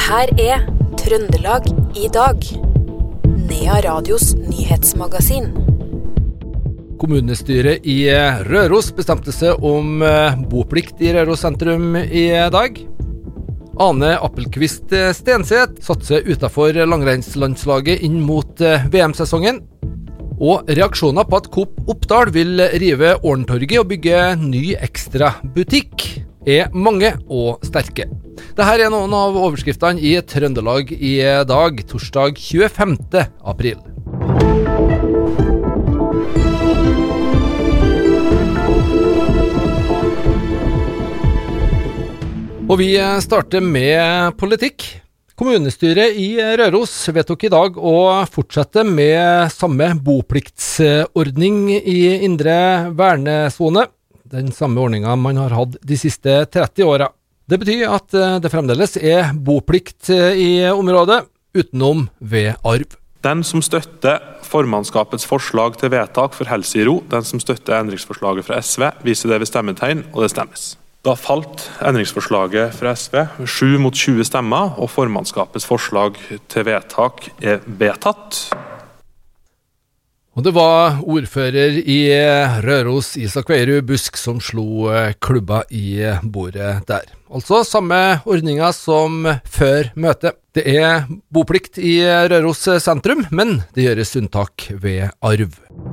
Det her Trøndelag i dag. Nea Radios nyhetsmagasin. Kommunestyret i Røros bestemte seg om boplikt i Røros sentrum i dag. Ane Appelqvist Stenseth satser utenfor langrennslandslaget inn mot VM-sesongen. Og reaksjoner på at Coop Oppdal vil rive Årntorget og bygge ny ekstra butikk mange og sterke. Dette noen av overskriftene i Trøndelag i dag, torsdag 25. april. Og vi starter med politikk. Kommunestyret i Røros vedtok i dag å fortsette med samme bopliktsordning i indre vernesone. Den samme ordningen man har hatt de siste 30 årene. Det betyr at det fremdeles boplikt i området, utenom ved arv. Den som støtter formannskapets forslag til vedtak for helse i ro, den som støtter endringsforslaget fra SV, viser det ved stemmetegn, og det stemmes. Da falt endringsforslaget fra SV 7 mot 20 stemmer, og formannskapets forslag til vedtak vedtatt. Og det var ordfører i Røros, Isak Veiru Busk, som slo klubba i bordet der. Altså samme ordninger som før møtet. Det boplikt i Røros sentrum, men det gjøres unntak ved arv.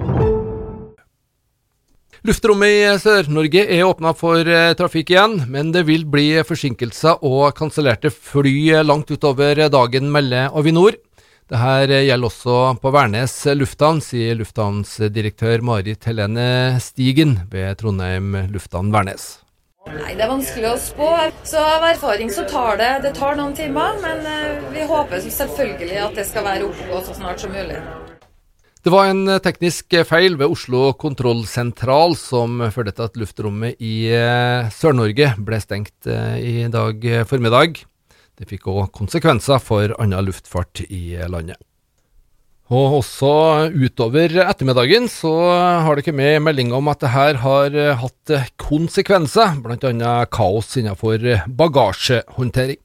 Luftrommet i Sør-Norge åpnet for trafikk igjen, men det vil bli forsinkelser og kansellerte fly langt utover dagen, melder Avinor. Dette gjelder også på Værnes lufthavn, sier lufthavnsdirektør Marit Helene Stigen ved Trondheim lufthavn Værnes. Nei, det vanskelig å spå. Så av erfaring så tar det tar noen timer, men vi håper selvfølgelig at det skal være oppe så snart som mulig. Det var en teknisk feil ved Oslo kontrollsentral som førte til at luftrommet i Sør-Norge ble stengt i dag formiddag. Det fikk også konsekvenser for annen luftfart i landet. Og også utover ettermiddagen så har det kommet melding om at det her har hatt konsekvenser, blant annet kaos innenfor bagasjehåndtering.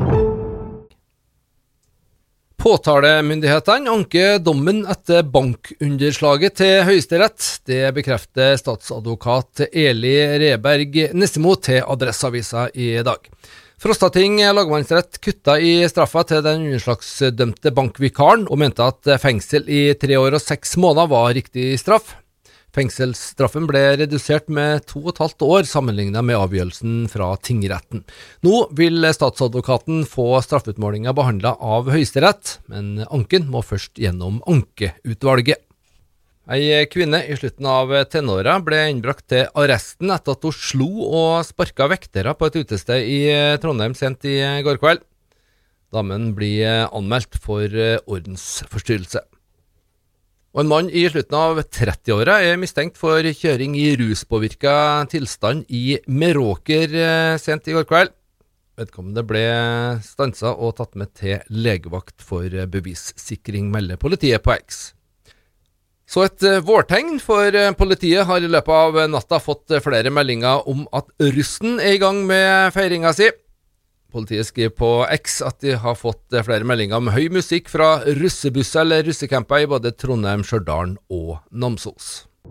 Påtalemyndighetene anker dommen etter bankunderslaget til Høyesterett. Det bekrefter statsadvokat Eli Reberg Nessimo til Adresseavisa i dag. Frostating lagmannsrett kutta i straffa til den underslagsdømte bankvikaren og mente at fengsel i 3 år og 6 måneder var riktig straff. Fengselsstraffen ble redusert med 2,5 år sammenlignet med avgjørelsen fra tingretten. Nå vil statsadvokaten få straffutmålingen behandlet av Høyesterett, men anken må først gjennom ankeutvalget. Ei kvinne i slutten av tenåra ble innbrakt til arresten etter at hun slo og sparket vektere på et utested i Trondheim sent i går kveld. Damen blir anmeldt for ordensforstyrrelse. Og en mann i slutten av 30-åra mistenkt for kjøring i ruspåvirket tilstand i Meråker sent i går kveld. Vedkommende ble stanset og tatt med til legevakt for bevissikring, melder politiet på X. Så et vårtegn, for politiet har i løpet av natta fått flere meldinger om at russen i gang med feiringa si. Politiet skriver på X at de har fått flere meldinger om høy musikk fra russebusser eller russekamper i både Trondheim, Stjørdal og Namsos.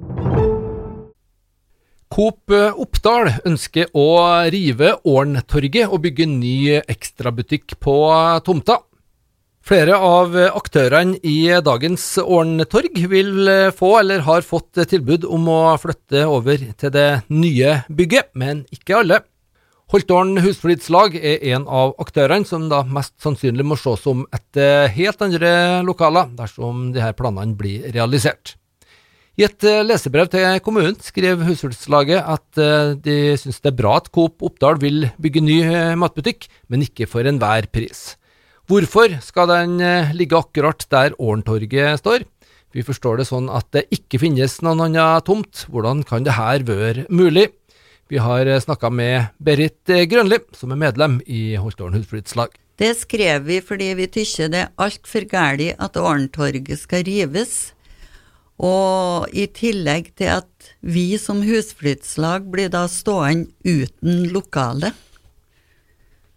Coop Oppdal ønsker å rive Årntorget og bygge ny ekstrabutikk på tomta. Flere av aktørene i dagens Årntorg vil få eller har fått tilbud om å flytte over til det nye bygget, men ikke alle. Holtålen husflidslag en av aktørene som da mest sannsynlig må ses som et helt andre lokaler dersom de her planene blir realisert. I et lesebrev til kommunen skrev husflidslaget at de synes det bra at Coop Oppdal vil bygge ny matbutikk, men ikke for enhver pris. Hvorfor skal den ligge akkurat der Årntorget står? Vi forstår det sånn at det ikke finnes noen annen tomt. Hvordan kan det her være mulig? Vi har snakket med Berit Grønli, som medlem i Holtålen husflidslag. Det skrev vi fordi vi tykker det alt for gærlig at Årntorget skal rives. Og i tillegg til at vi som husflidslag blir da stående uten lokale.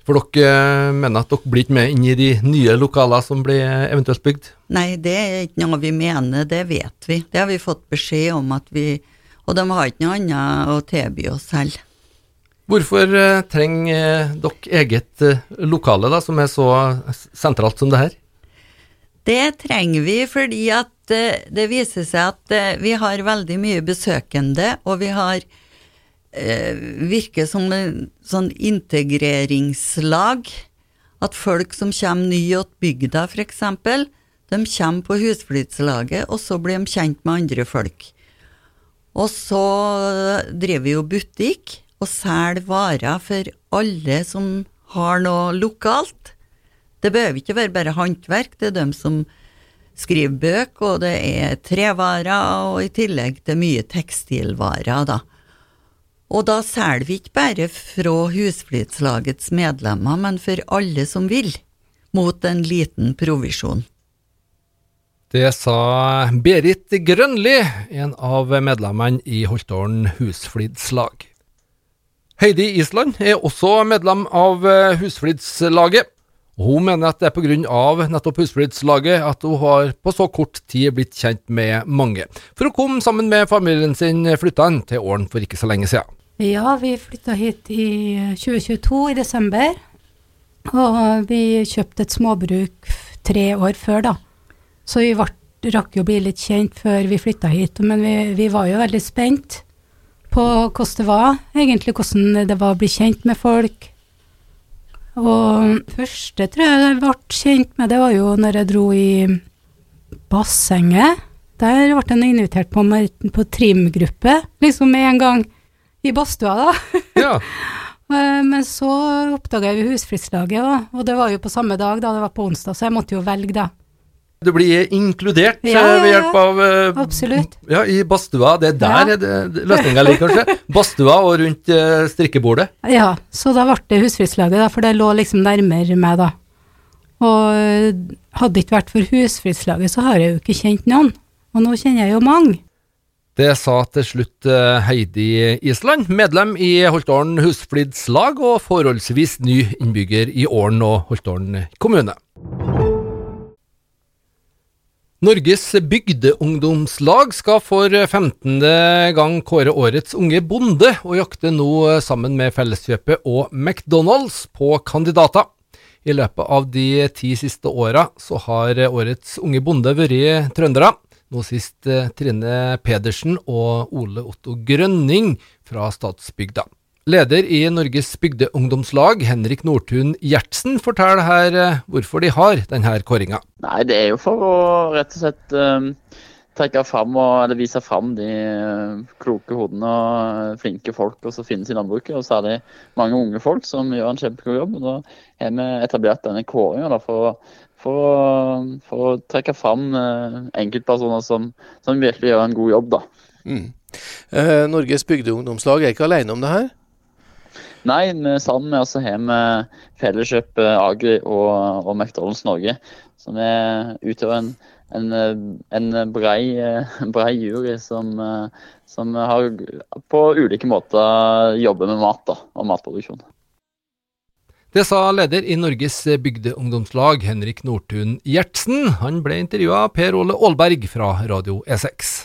For dere mener at dere blir ikke med inn i de nye lokaler som blir eventuelt bygd? Nei, det ikke noe vi mener, det vet vi. Det har vi fått beskjed om at vi, og de har ikke noe annet å tilby oss selv. Hvorfor trenger dere eget lokale da, som så sentralt som det her? Det trenger vi fordi at det viser seg at vi har veldig mye besøkende, og vi har virker som en sånn integreringslag, at folk som kommer ny til bygda for eksempel, de kommer på husflidslaget, og så blir de kjent med andre folk. Og så driver vi jo butikk, og selger varer for alle som har noe lokalt. Det behøver ikke være bare håndverk, det dem som skriver bøk, og det trevarer, og i tillegg til mye tekstilvarer da. Og da selger vi ikke bare fra husflidslagets medlemmer, men for alle som vil, mot en liten provisjon. Det sa Berit Grønli, en av medlemmene i Holtålen husflidslag. Heidi Island også medlem av husflidslaget. Hun mener at det på grunn av nettopp husflidslaget at hun har på så kort tid blitt kjent med mange. For hun kom sammen med familien sin flyttet han til Ålen for ikke så lenge siden. Ja, vi flyttet hit i 2022 i desember, og vi kjøpte et småbruk 3 år før da. Så vi rakk jo bli litt kjent før vi flyttet hit, men vi var jo veldig spent på hvordan det var, egentlig hvordan det var å bli kjent med folk. Og første tror jeg ble kjent med, det var jo når jeg dro i bassenget. Der ble jeg invitert på trimgruppe, liksom med en gang i badstua da. Ja. Men så oppdaget jeg husflidslaget, og det var jo på samme dag da, det var på onsdag, så jeg måtte jo velge da. Du blir inkludert ved hjelp av absolutt. Ja, i badstua, det der løsningen ligger kanskje. Badstua og rundt strikkebordet. Ja, så da ble det husflidslaget da, for det lå liksom nærmere meg da. Og hadde det ikke vært for husflidslaget, så har jeg jo ikke kjent noen. Og nå kjenner jeg jo mange. Det sa til slutt Heidi Island, medlem i Holtålen husflidslag og forholdsvis ny innbygger i Ålen og Holtålen kommune. Norges bygdeungdomslag skal for 15. gang kåre årets unge bonde, og jakte nå sammen med Felleskjøpet og McDonald's på kandidater. I løpet av de 10 siste årene så har årets unge bonde vært trøndere. Nå sist Trine Pedersen og Ole Otto Grønning fra Stadsbygda. Leder i Norges bygdeungdomslag, Henrik Nordtun Gjertsen, forteller her hvorfor de har denne kåringen. Nei, det jo for å rett og slett trekke fram eller vise fram de kloke hodene og flinke folk som finnes i landbruket, og særlig mange unge folk som gjør en kjempegod jobb. Og da har vi etablert denne kåringen da, for å trekke fram enkeltpersoner som virkelig gjør en god jobb. Da. Norges bygdeungdomslag ikke alene om det her? Nei, sammen med oss har vi Felleskjøpet, Agri og McDonald's Norge, som utgjør en brei jury som har på ulike måter jobber med mat da, og matproduksjon. Det sa leder i Norges bygdeungdomslag, Henrik Nordtun Gjertsen. Han ble intervjuet av Per Ole Aalberg fra Radio E6.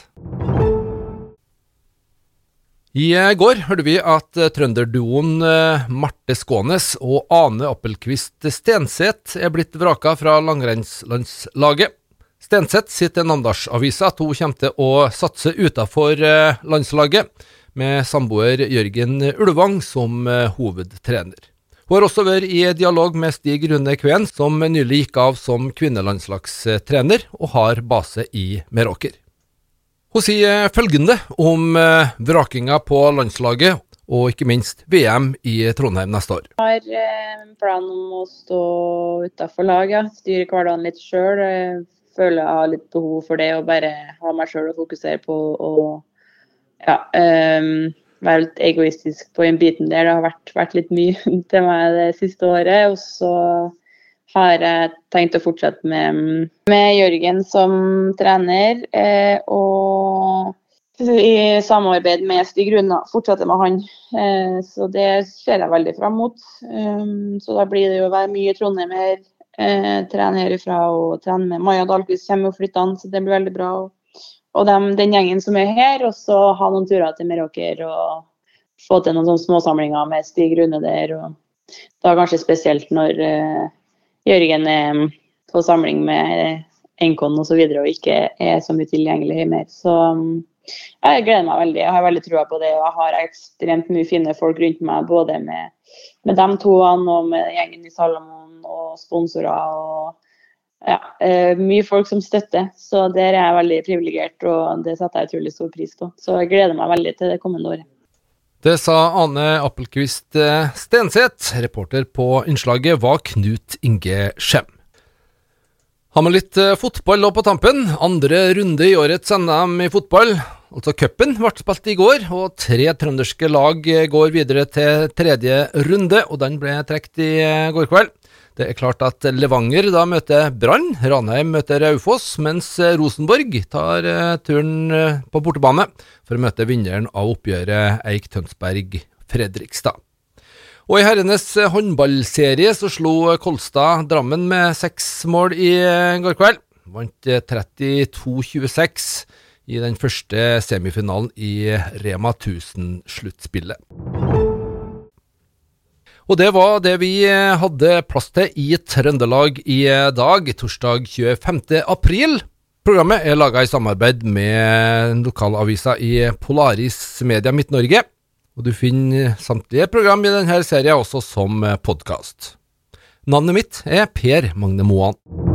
I går hørte vi at trønderduoen Marte Skånes og Ane Appelqvist Stenseth blitt vraket fra langrennslandslaget. Stenseth sitter Namdalsavisa at hun kommer til å satse utenfor landslaget, med samboer Jørgen Ulvang som hovedtrener. Hun har også vært i dialog med Stig Rune Kveen, som nylig gikk av som kvinnelandslagstrener og har base i Meråker. Hun sier følgende om vrakinga på landslaget, og ikke minst VM i Trondheim neste år. Jeg har en plan om å stå utenfor laget, styre hverdagen litt selv. Jeg føler jeg har litt behov for det, å bare ha meg selv og fokusere på å være litt egoistisk på en biten der. Det har vært litt mye til meg det siste året, og så har jeg tenkt å fortsette med Jørgen som trener, og i samarbeid med Stig Rune, fortsette med han. Så det ser jeg veldig frem mot. Så da blir det jo å være mye i Trondheim her, trene herifra og trene med Maja Dahlqvist kommer og flytter an, så det blir veldig bra. Og den gjengen som er her, og så ha noen turer til Meråker og få til noen sånne småsamlinger med Stig Rune der. Og da kanskje spesielt når Jørgen er på samling med Enkon og så videre, og ikke er så mye tilgjengelig mer. Så jeg gleder meg veldig, jeg har veldig troa på det, og jeg har ekstremt mye fine folk rundt meg, både med dem toene og med gjengen i Salomon og sponsorer, og mye folk som støtter, så der er jeg veldig privilegert, og det setter jeg utrolig stor pris på. Så jeg gleder meg veldig til det kommende året. Det sa Ane Appelqvist Stenseth. Reporter på innslaget var Knut Inge Skjem. Har man litt fotball på tampen? Andre runde i årets NM i fotball. Altså cupen ble spilt i går, og 3 trønderske lag går videre til tredje runde, og den ble trekt i går kveld. Det er klart at Levanger da møter Brann, Ranheim møter Raufoss, mens Rosenborg tar turen på bortebane for å møte vinneren av oppgjøret Eik Tønsberg-Fredrikstad. Og i herrenes håndballserie så slo Kolstad Drammen med 6 mål i går kveld. Vant 32-26 i den første semifinalen i Rema 1000-sluttspillet. Og det var det vi hadde plass til i Trøndelag i dag, torsdag 25. april. Programmet er laget i samarbeid med lokalavisa i Polaris Media Midt-Norge. Og du finner samtlige program i denne serien også som podcast. Navnet mitt er Per Magne Moan.